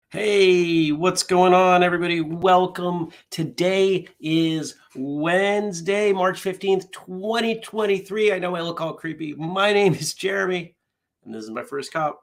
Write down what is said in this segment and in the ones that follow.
Hey, what's going on, everybody? Welcome. Today is Wednesday, March 15th, 2023. I know I look all creepy. My name is Jeremy, and this is my first cup.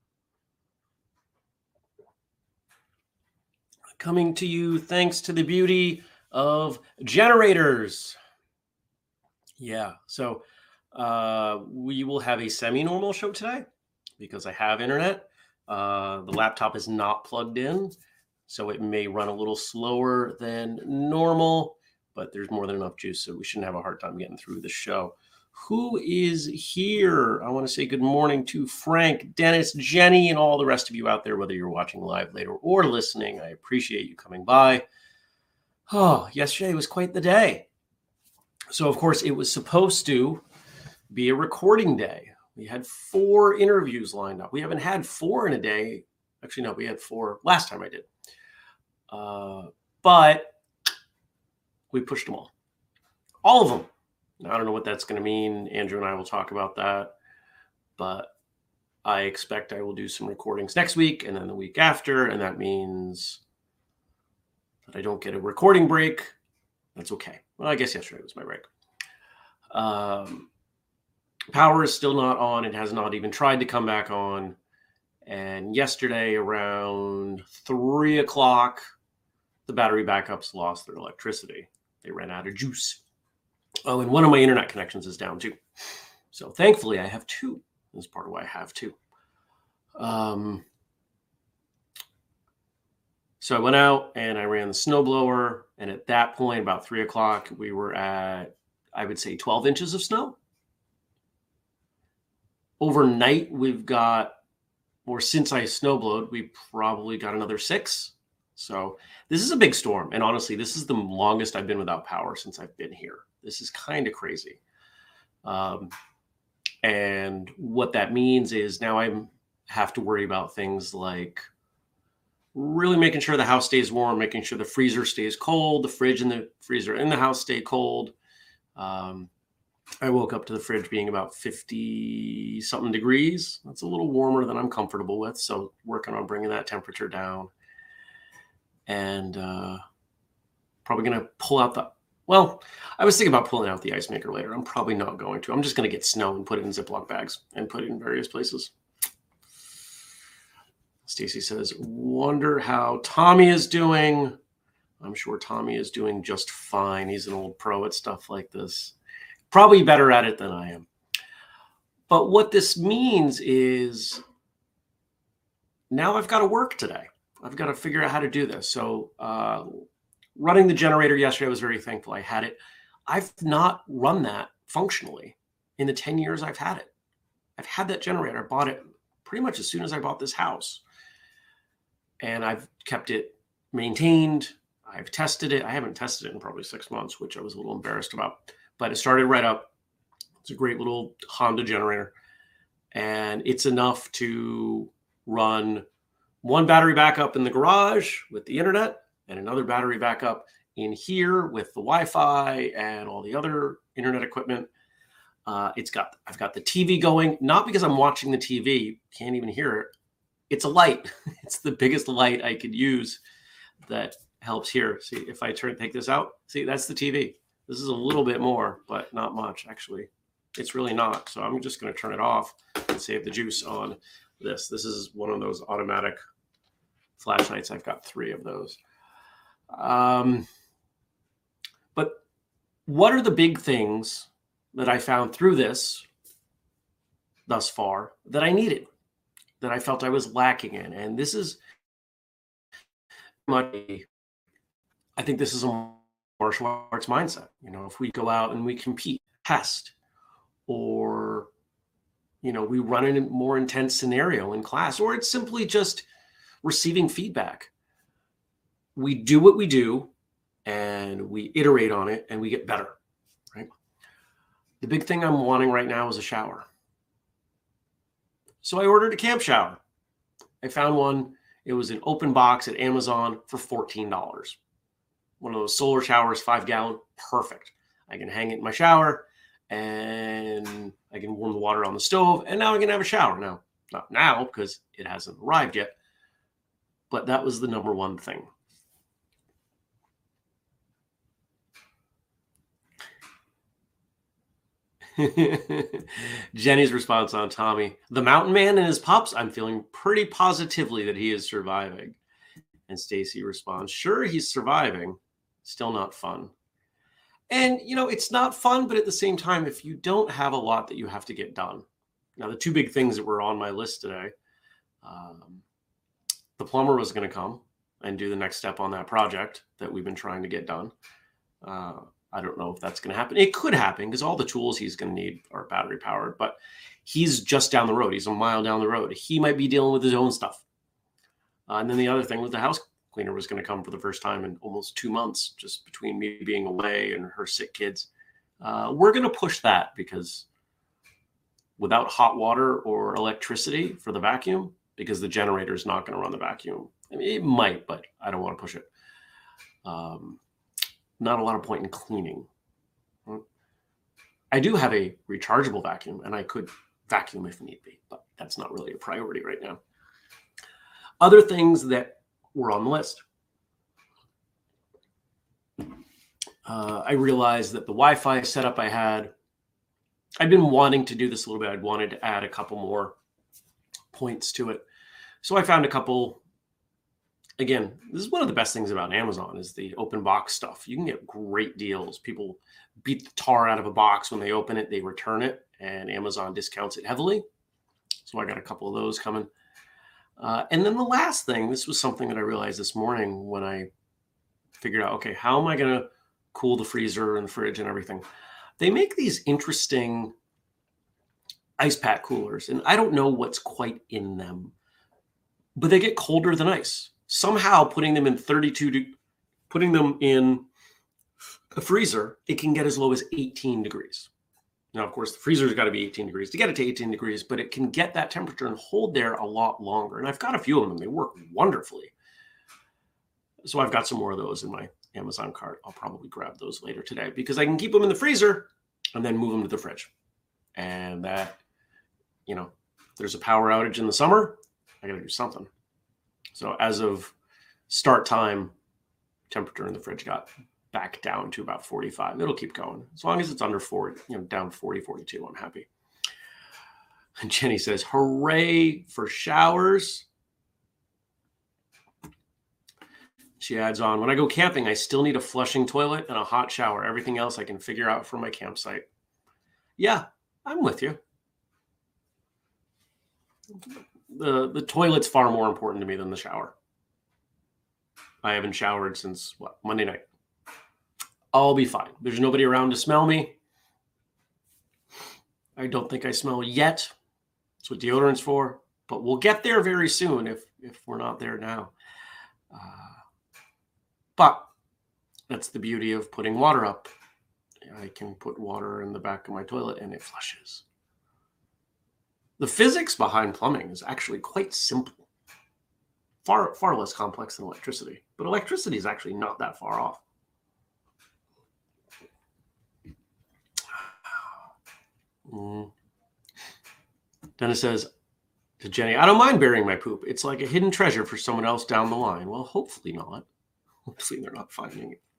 Coming to you thanks to the beauty of generators. Yeah, so we will have a semi-normal show today because I have internet. The laptop is not plugged in, so it may run a little slower than normal, but there's more than enough juice, so we shouldn't have a hard time getting through the show. Who is here? I want to say good morning to Frank, Dennis, Jenny, and all the rest of you out there, whether you're watching live later or listening. I appreciate you coming by. Oh, yesterday was quite the day. So, of course, it was supposed to be a recording day. We had 4 interviews lined up. We haven't had 4 in a day. Actually, no, we had 4 last time I did. But we pushed them all of them. Now, I don't know what that's going to mean. Andrew and I will talk about that. But I expect I will do some recordings next week and then the week after. And that means that I don't get a recording break. That's okay. Well, I guess yesterday was my break. Power is still not on. It has not even tried to come back on. And yesterday around 3 o'clock, the battery backups lost their electricity. They ran out of juice. Oh, and one of my internet connections is down too. So thankfully I have 2. That's part of why I have 2. So I went out and I ran the snowblower. And at that point, about 3 o'clock, we were at, I would say, 12 inches of snow. Overnight, we've got, or since I snowblowed, we probably got another 6. So this is a big storm. And honestly, this is the longest I've been without power since I've been here. This is kind of crazy. And what that means is now I have to worry about things like really making sure the house stays warm, making sure the freezer stays cold, the fridge and the freezer in the house stay cold. I woke up to the fridge being about 50 something degrees. That's a little warmer than I'm comfortable with. So working on bringing that temperature down. And probably going to pull out I was thinking about pulling out the ice maker later. I'm probably not going to. I'm just going to get snow and put it in Ziploc bags and put it in various places. Stacy says, wonder how Tommy is doing. I'm sure Tommy is doing just fine. He's an old pro at stuff like this. Probably better at it than I am. But what this means is now I've got to work today. I've got to figure out how to do this. So running the generator yesterday, I was very thankful I had it. I've not run that functionally in the 10 years I've had it. I've had that generator. I bought it pretty much as soon as I bought this house. And I've kept it maintained. I've tested it. I haven't tested it in probably 6 months, which I was a little embarrassed about. But it started right up. It's a great little Honda generator. And it's enough to run one battery backup in the garage with the internet and another battery backup in here with the Wi-Fi and all the other internet equipment. I've got the TV going, not because I'm watching the TV, can't even hear it. It's a light. It's the biggest light I could use that helps here. See, if I take this out, see, that's the TV. This is a little bit more, but not much, actually. It's really not. So I'm just going to turn it off and save the juice on this. This is one of those automatic flashlights. I've got 3 of those. But what are the big things that I found through this thus far that I needed, that I felt I was lacking in? And this is I think this is a martial arts mindset. If we go out and we compete, test, or, we run in a more intense scenario in class, or it's simply just receiving feedback. We do what we do and we iterate on it and we get better, right? The big thing I'm wanting right now is a shower. So I ordered a camp shower. I found one. It was an open box at Amazon for $14. One of those solar showers, 5-gallon, perfect. I can hang it in my shower and I can warm the water on the stove, and now I can have a shower. Now, not now because it hasn't arrived yet, but that was the number one thing. Jenny's response on Tommy: the mountain man and his pups, I'm feeling pretty positively that he is surviving. And Stacy responds: sure, he's surviving, still not fun. And it's not fun, but at the same time, if you don't have a lot that you have to get done. Now, the two big things that were on my list today, the plumber was going to come and do the next step on that project that we've been trying to get done. I don't know if that's going to happen. It could happen because all the tools he's going to need are battery powered, but he's just down the road. He's a mile down the road. He might be dealing with his own stuff. And then the other thing was the house cleaner was going to come for the first time in almost 2 months, just between me being away and her sick kids. We're going to push that because without hot water or electricity for the vacuum, because the generator is not going to run the vacuum. I mean, it might, but I don't want to push it. Not a lot of point in cleaning. I do have a rechargeable vacuum, and I could vacuum if need be, but that's not really a priority right now. Other things that were on the list. I realized that the Wi-Fi setup I had, I've been wanting to do this a little bit. I'd wanted to add a couple more points to it. So I found a couple. Again, this is one of the best things about Amazon is the open box stuff. You can get great deals. People beat the tar out of a box when they open it, they return it, and Amazon discounts it heavily. So I got a couple of those coming. And then the last thing, this was something that I realized this morning when I figured out, okay, how am I going to cool the freezer and the fridge and everything? They make these interesting ice pack coolers, and I don't know what's quite in them, but they get colder than ice. Somehow putting them in a freezer, it can get as low as 18 degrees. Now, of course, the freezer's got to be 18 degrees to get it to 18 degrees, but it can get that temperature and hold there a lot longer. And I've got a few of them. They work wonderfully. So I've got some more of those in my Amazon cart. I'll probably grab those later today because I can keep them in the freezer and then move them to the fridge. And that, if there's a power outage in the summer, I got to do something. So as of start time, temperature in the fridge got back down to about 45. It'll keep going. As long as it's under 40, down 40, 42, I'm happy. And Jenny says, hooray for showers. She adds on, when I go camping, I still need a flushing toilet and a hot shower. Everything else I can figure out from my campsite. Yeah, I'm with you. The toilet's far more important to me than the shower. I haven't showered since Monday night. I'll be fine. There's nobody around to smell me. I don't think I smell yet. That's what deodorant's for. But we'll get there very soon if we're not there now. But that's the beauty of putting water up. I can put water in the back of my toilet and it flushes. The physics behind plumbing is actually quite simple. Far less complex than electricity. But electricity is actually not that far off. Dennis says to Jenny, I don't mind burying my poop. It's like a hidden treasure for someone else down the line. Well, hopefully not. Hopefully they're not finding it.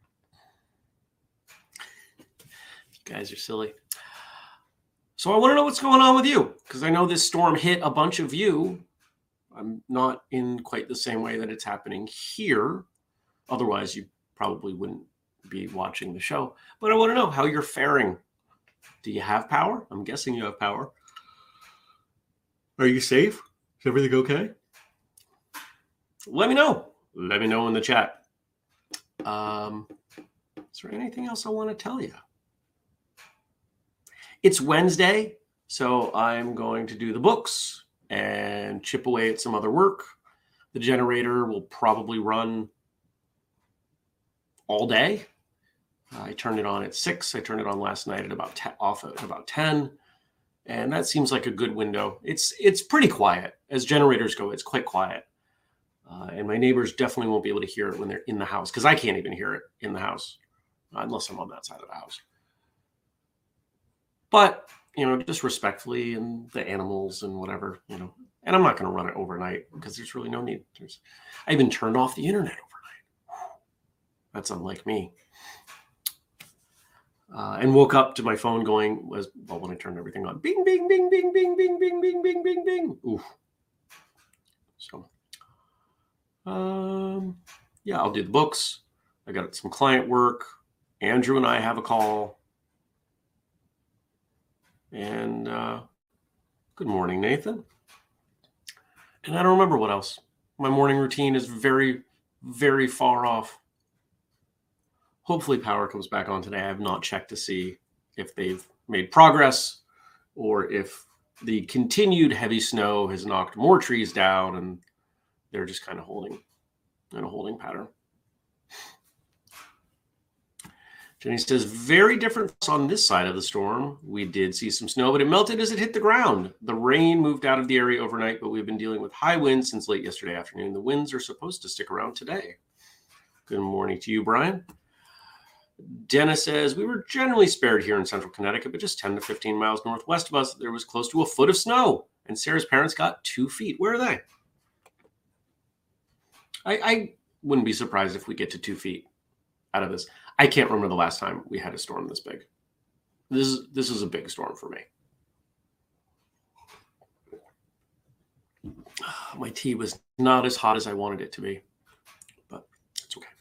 You guys are silly. So I want to know what's going on with you, because I know this storm hit a bunch of you. I'm not in quite the same way that it's happening here. Otherwise, you probably wouldn't be watching the show. But I want to know how you're faring. Do you have power? I'm guessing you have power. Are you safe? Is everything okay? Let me know. Let me know in the chat. Is there anything else I want to tell you? It's Wednesday, so I'm going to do the books and chip away at some other work. The generator will probably run all day. I turned it on at 6. I turned it on last night at off at about 10. And that seems like a good window. It's pretty quiet. As generators go, it's quite quiet. And my neighbors definitely won't be able to hear it when they're in the house, because I can't even hear it in the house, unless I'm on that side of the house. But, just respectfully, and the animals and whatever, And I'm not going to run it overnight because there's really no need. I even turned off the internet overnight. That's unlike me. And woke up to my phone going, when I turned everything on, bing, bing, bing, bing, bing, bing, bing, bing, bing, bing, bing. Oof. So, yeah, I'll do the books. I got some client work. Andrew and I have a call. And good morning, Nathan. And I don't remember what else. My morning routine is very, very far off. Hopefully power comes back on today. I have not checked to see if they've made progress or if the continued heavy snow has knocked more trees down and they're just kind of holding in a holding pattern. Jenny says, very different on this side of the storm. We did see some snow, but it melted as it hit the ground. The rain moved out of the area overnight, but we've been dealing with high winds since late yesterday afternoon. The winds are supposed to stick around today. Good morning to you, Brian. Dennis says, we were generally spared here in central Connecticut, but just 10 to 15 miles northwest of us, there was close to a foot of snow, and Sarah's parents got 2 feet. Where are they? I wouldn't be surprised if we get to 2 feet out of this. I can't remember the last time we had a storm this big. This is a big storm for me. My tea was not as hot as I wanted it to be, but it's okay.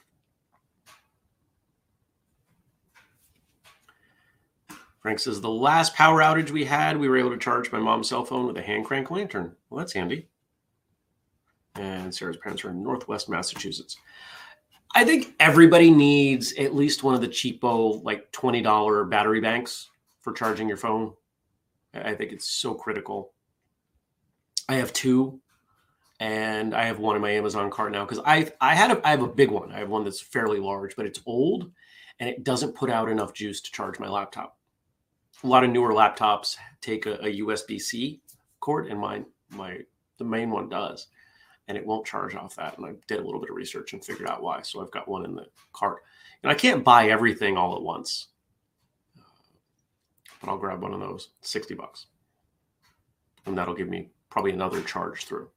Frank says, the last power outage we had, we were able to charge my mom's cell phone with a hand crank lantern. Well, that's handy. And Sarah's parents are in Northwest Massachusetts. I think everybody needs at least one of the cheapo, like $20 battery banks for charging your phone. I think it's so critical. I have 2, and I have one in my Amazon cart now because I have a big one. I have one that's fairly large, but it's old, and it doesn't put out enough juice to charge my laptop. A lot of newer laptops take a USB-C cord, and the main one does. And it won't charge off that. And I did a little bit of research and figured out why. So I've got one in the cart. And I can't buy everything all at once. But I'll grab one of those, $60. And that'll give me probably another charge through.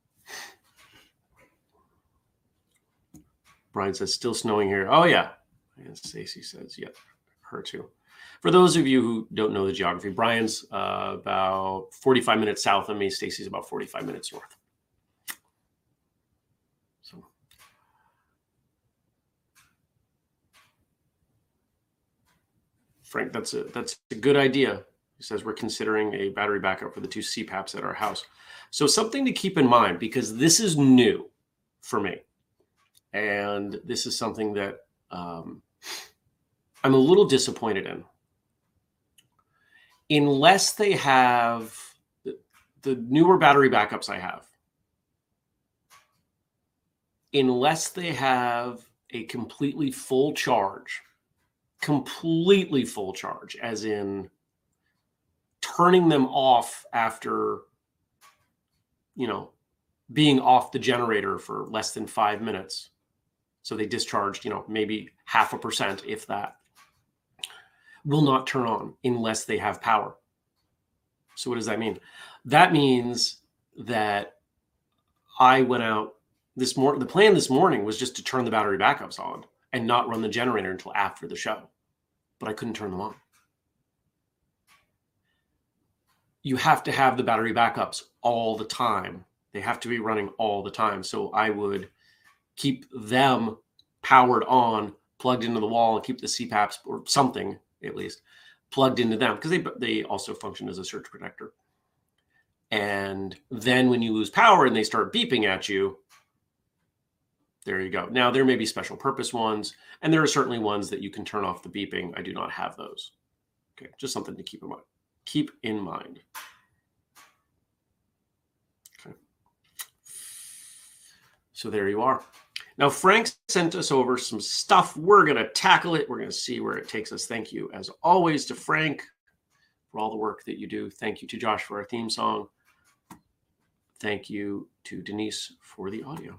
Brian says, still snowing here. Oh, yeah. And Stacy says, yeah, her too. For those of you who don't know the geography, Brian's about 45 minutes south of me. Stacy's about 45 minutes north. Frank, that's a good idea. He says we're considering a battery backup for the 2 CPAPs at our house. So something to keep in mind, because this is new for me. And this is something that I'm a little disappointed in. Unless they have the newer battery backups I have, unless they have a completely full charge, as in turning them off after, being off the generator for less than 5 minutes. So they discharged, maybe 0.5%, if that, will not turn on unless they have power. So what does that mean? That means that I went out this morning. The plan this morning was just to turn the battery backups on and not run the generator until after the show. But I couldn't turn them on. You have to have the battery backups all the time. They have to be running all the time. So I would keep them powered on, plugged into the wall, and keep the CPAPs or something at least plugged into them, because they also function as a surge protector. And then when you lose power and they start beeping at you, there you go. Now, there may be special purpose ones, and there are certainly ones that you can turn off the beeping. I do not have those. Okay, just something to keep in mind. Keep in mind. Okay. So there you are. Now, Frank sent us over some stuff. We're going to tackle it. We're going to see where it takes us. Thank you, as always, to Frank for all the work that you do. Thank you to Josh for our theme song. Thank you to Denise for the audio.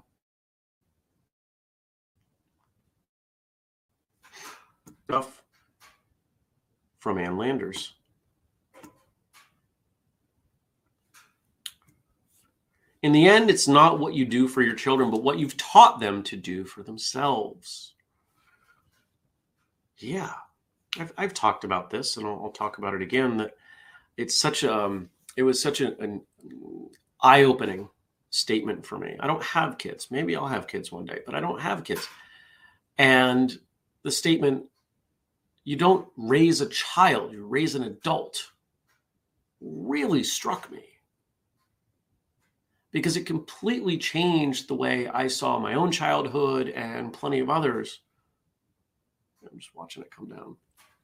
Stuff from Ann Landers. In the end, it's not what you do for your children, but what you've taught them to do for themselves. Yeah, I've talked about this, and I'll talk about it again. That it's such it was such an eye-opening statement for me. I don't have kids. Maybe I'll have kids one day, but I don't have kids. And the statement, you don't raise a child, you raise an adult, really struck me, because it completely changed the way I saw my own childhood and plenty of others. I'm just watching it come down.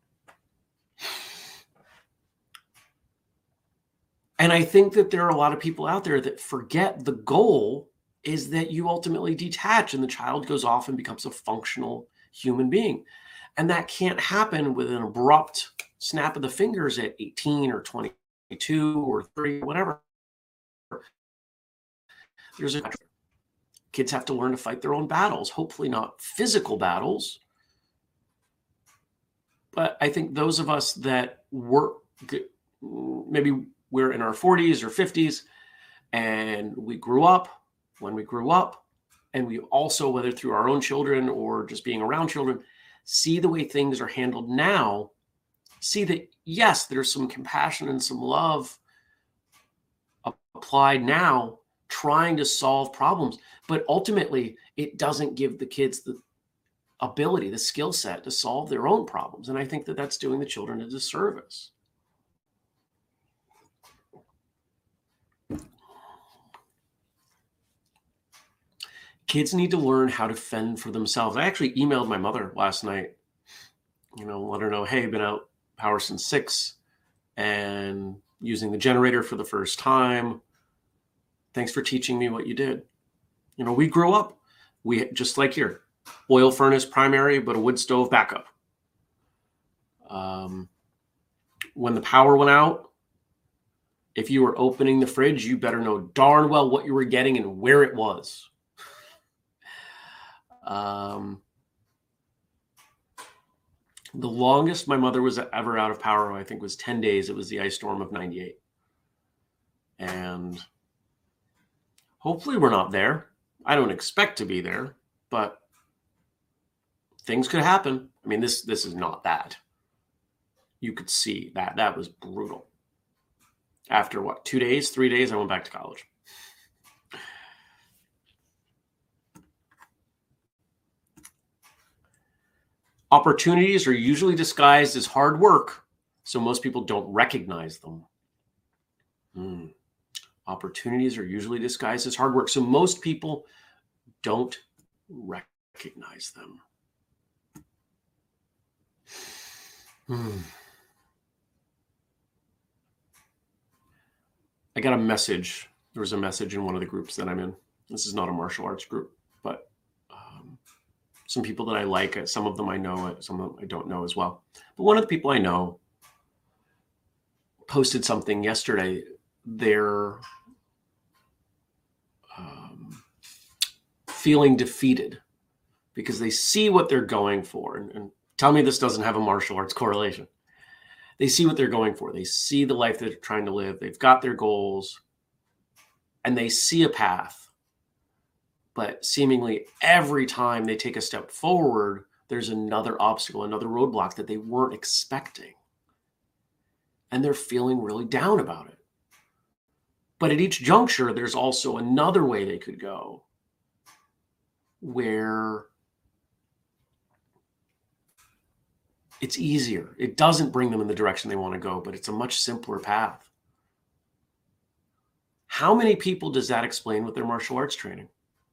And I think that there are a lot of people out there that forget the goal is that you ultimately detach and the child goes off and becomes a functional human being. And that can't happen with an abrupt snap of the fingers at 18 or 22 or 30, whatever. Kids have to learn to fight their own battles, hopefully not physical battles. But I think those of us that work, maybe we're in our 40s or 50s, and we grew up when we grew up, and we also, whether through our own children or just being around children, see the way things are handled now, see that, yes, there's some compassion and some love applied now, trying to solve problems, but ultimately it doesn't give the kids the ability, the skill set to solve their own problems. And I think that that's doing the children a disservice. Kids need to learn how to fend for themselves. I actually emailed my mother last night, let her know, hey, been out power since 6 and using the generator for the first time. Thanks for teaching me what you did. We grew up, we just like here, oil furnace primary, but a wood stove backup. When the power went out, if you were opening the fridge, you better know darn well what you were getting and where it was. The longest my mother was ever out of power, I think, was 10 days. It was the ice storm of 98. And hopefully we're not there. I don't expect to be there, but things could happen. I mean, this is not that. You could see that was brutal. After 2 days, 3 days, I went back to college. Opportunities are usually disguised as hard work, so most people don't recognize them. Opportunities are usually disguised as hard work, so most people don't recognize them. I got a message. There was a message in one of the groups that I'm in. This is not a martial arts group, but some people that I like, some of them I know, some of them I don't know as well. But one of the people I know posted something yesterday. They're feeling defeated because they see what they're going for. And tell me this doesn't have a martial arts correlation. They see what they're going for. They see the life they're trying to live. They've got their goals and they see a path. But seemingly every time they take a step forward, there's another obstacle, another roadblock that they weren't expecting. And they're feeling really down about it. But at each juncture, there's also another way they could go where it's easier. It doesn't bring them in the direction they want to go, but it's a much simpler path. How many people does that explain with their martial arts training?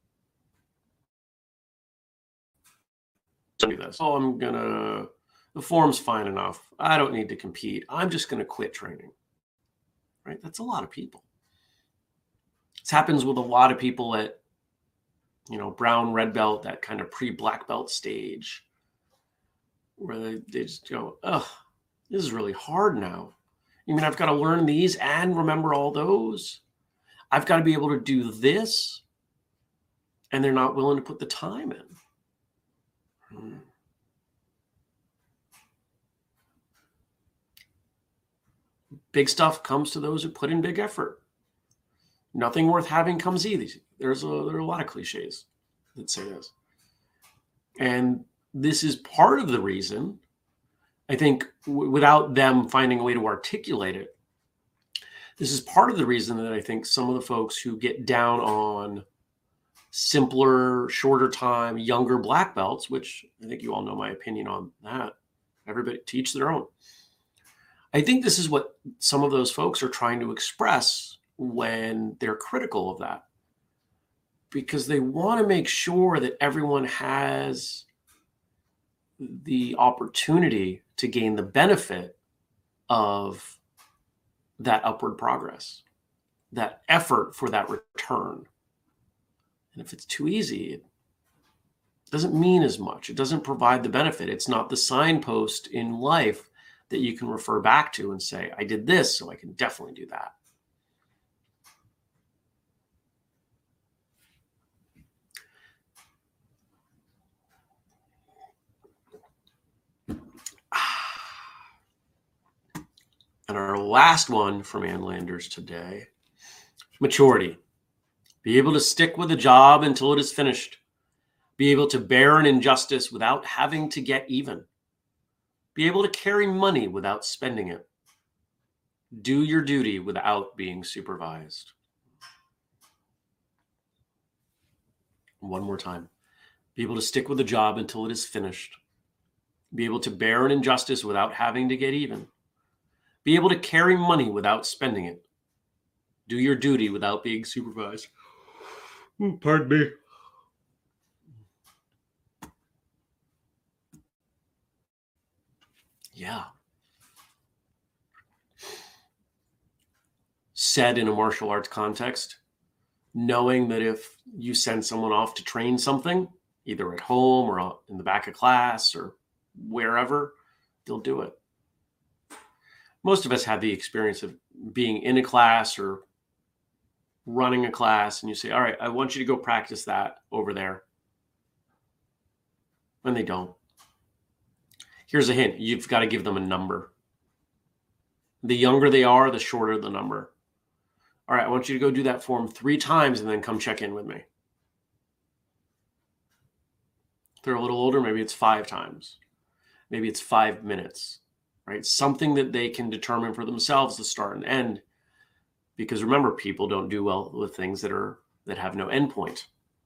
Do this. Oh, the form's fine enough. I don't need to compete. I'm just going to quit training. Right? That's a lot of people. This happens with a lot of people at, brown, red belt, that kind of pre-black belt stage where they just go, this is really hard now. You mean I've got to learn these and remember all those? I've got to be able to do this. And they're not willing to put the time in. Big stuff comes to those who put in big effort. Nothing worth having comes easy. There are a lot of cliches that say this. And this is part of the reason, I think, without them finding a way to articulate it, this is part of the reason that I think some of the folks who get down on simpler, shorter time, younger black belts, which I think you all know my opinion on that. Everybody teach their own. I think this is what some of those folks are trying to express when they're critical of that, because they want to make sure that everyone has the opportunity to gain the benefit of that upward progress, that effort for that return. And if it's too easy, it doesn't mean as much. It doesn't provide the benefit. It's not the signpost in life that you can refer back to and say, I did this, so I can definitely do that. And our last one from Ann Landers today, maturity. Be able to stick with a job until it is finished. Be able to bear an injustice without having to get even. Be able to carry money without spending it. Do your duty without being supervised. One more time. Be able to stick with a job until it is finished. Be able to bear an injustice without having to get even. Be able to carry money without spending it. Do your duty without being supervised. Pardon me. Yeah. Said in a martial arts context, knowing that if you send someone off to train something, either at home or in the back of class or wherever, they'll do it. Most of us have the experience of being in a class or running a class, and you say, all right, I want you to go practice that over there. And they don't. Here's a hint. You've got to give them a number. The younger they are, the shorter the number. All right, I want you to go do that for them 3 times and then come check in with me. If they're a little older, maybe it's 5 times. Maybe it's 5 minutes, right? Something that they can determine for themselves the start and end. Because remember, people don't do well with things that have no endpoint.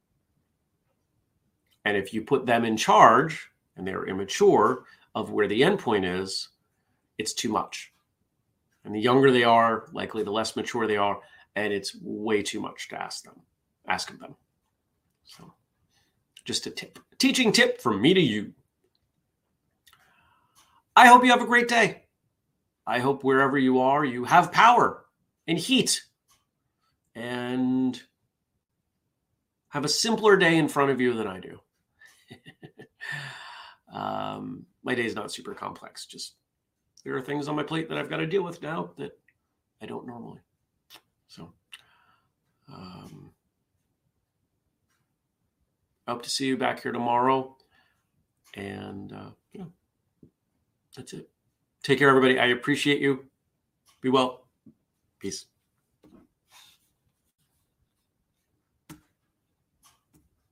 And if you put them in charge and they're immature of where the endpoint is, it's too much. And the younger they are, likely the less mature they are, and it's way too much to ask of them. So just a tip, a teaching tip from me to you. I hope you have a great day. I hope wherever you are, you have power and heat and have a simpler day in front of you than I do. My day is not super complex. Just there are things on my plate that I've got to deal with now that I don't normally. So I hope to see you back here tomorrow. And yeah, that's it. Take care, everybody. I appreciate you. Be well. Peace.